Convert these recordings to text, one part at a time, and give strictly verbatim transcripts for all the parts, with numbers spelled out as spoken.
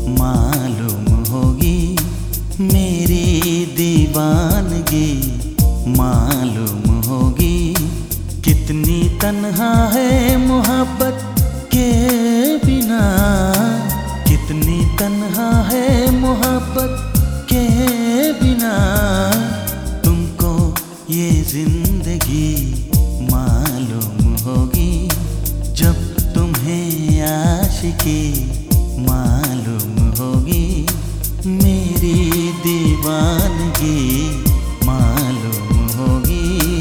मालूम होगी मेरी दीवानगी, मालूम होगी कितनी तन्हा है मोहब्बत के बिना, कितनी तन्हा है मोहब्बत के बिना। तुमको ये जिंदगी मालूम होगी जब तुम्हें आशिकी मालूम होगी, मेरी दीवानगी मालूम होगी।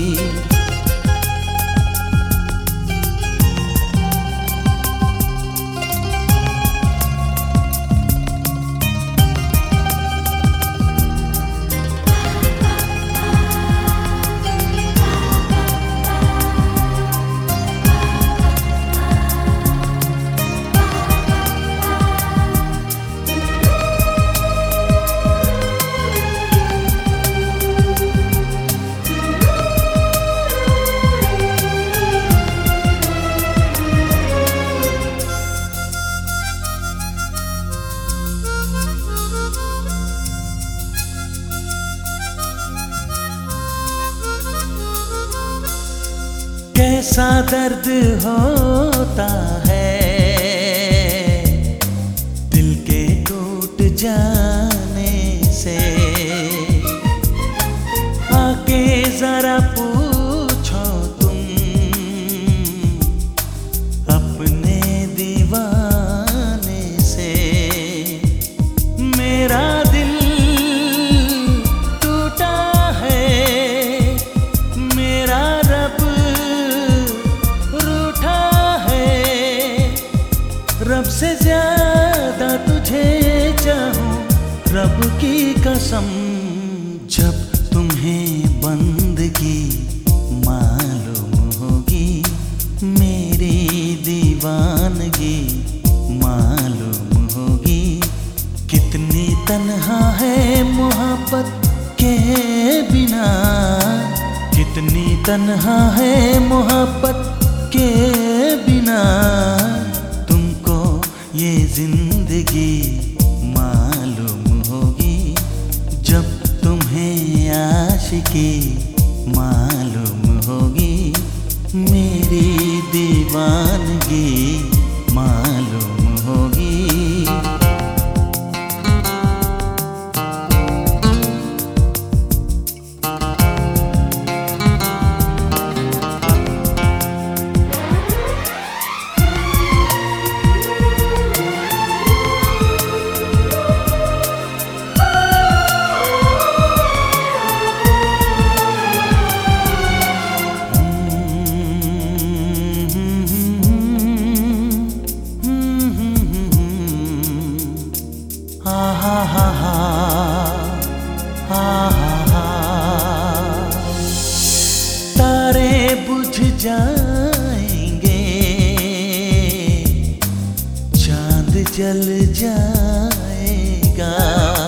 कैसा दर्द होता है दिल के टूट जाने से, आके जरा पूछो तुम अपने दीवाने से। मेरा दिल टूटा है, मेरा रब रब से ज्यादा तुझे चाहूं, रब की कसम। जब तुम्हें बंदगी मालूम होगी, मेरी दीवानगी मालूम होगी कितनी तन्हा है मोहब्बत के बिना, कितनी तन्हा है मोहब्बत के बिना। ये जिंदगी मालूम होगी जब तुम्हें आशिकी मालूम होगी, मेरी दीवानगी मालूम होगी। हा हा हा हा हा हा। तारे बुझ जाएंगे, चांद जल जाएगा,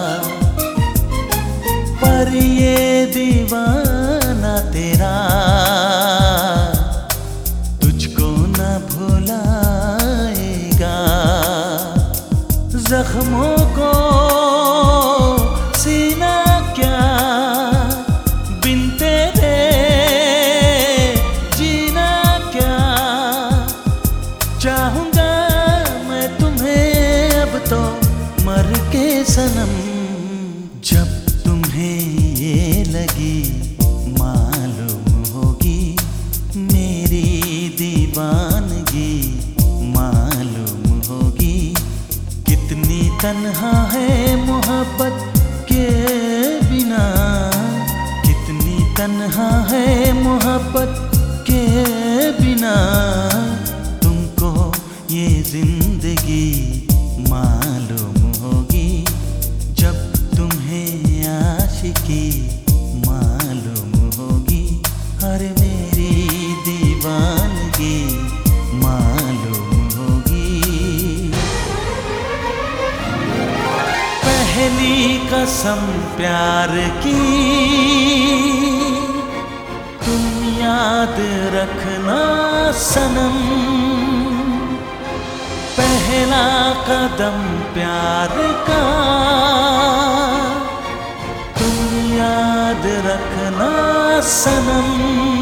पर ये दीवाना तेरा तुझको न भुलाएगा। जख्मों को सीना क्या बिन तेरे जीना क्या, चाहूंगा मैं तुम्हें अब तो मर के सनम। जब तुम्हें ये लगी मालूम होगी, मेरी दीवानगी मालूम होगी कितनी तन्हा है मोहब्बत के बिना, कितनी तन्हा है मोहब्बत के बिना। तुमको ये जिंदगी मालूम होगी जब तुम्हें आशिकी मालूम होगी, अरे मेरी दीवानगी मालूम होगी। पहली कसम प्यार की तुम याद रखना सनम, पहला कदम प्यार का तुम याद रखना सनम।